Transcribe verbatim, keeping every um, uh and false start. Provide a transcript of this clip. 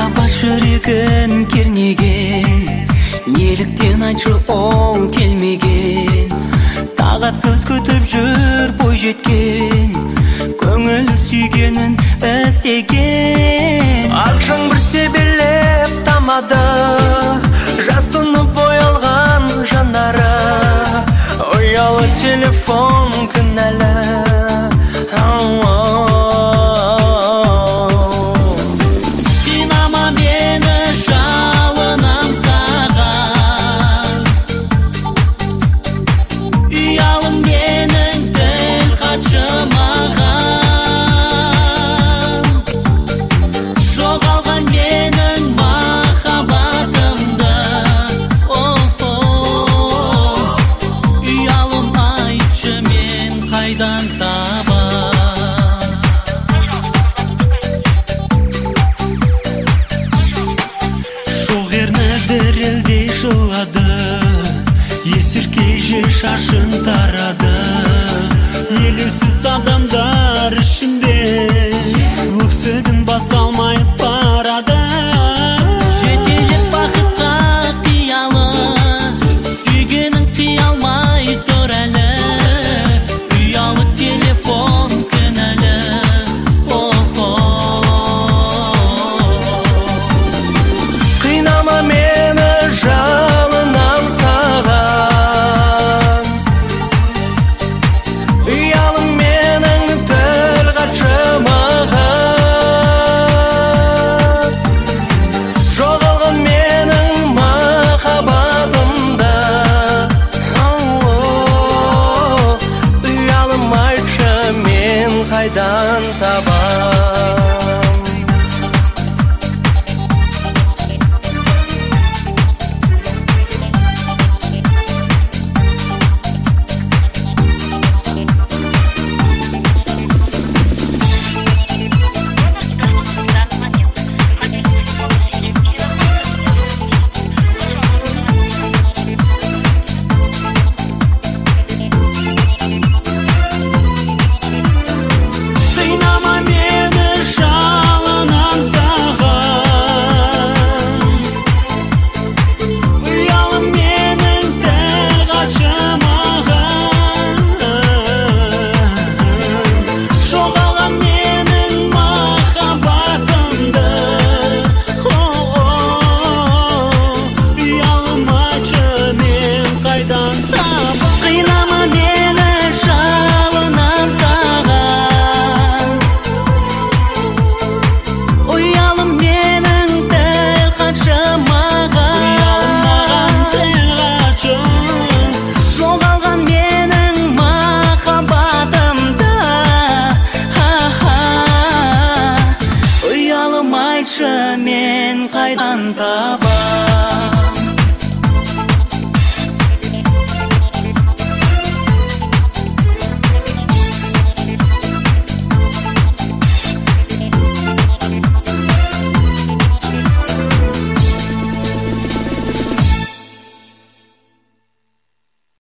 махаббат жүрегін кернеген, неліктен айтшы оң келмеген. Тағат сөз күтіп жүр бойжеткен, көңіл сүйгенін іздеген. Ақшаң бір себелеп тамады, жас тұнып боялған жандары. Ұялы телефон кінәлі. Қинама мені, жалынам саған. Ұялым менің тіл қатшы маған. Жоғалған менің махаббатымды. Ұялым айтшы, мен қайдан табам? Шоғерні дірілдей жылады, есіркей же шашын тарады. Елеусіз адамдар ішінде өксігін баса алмай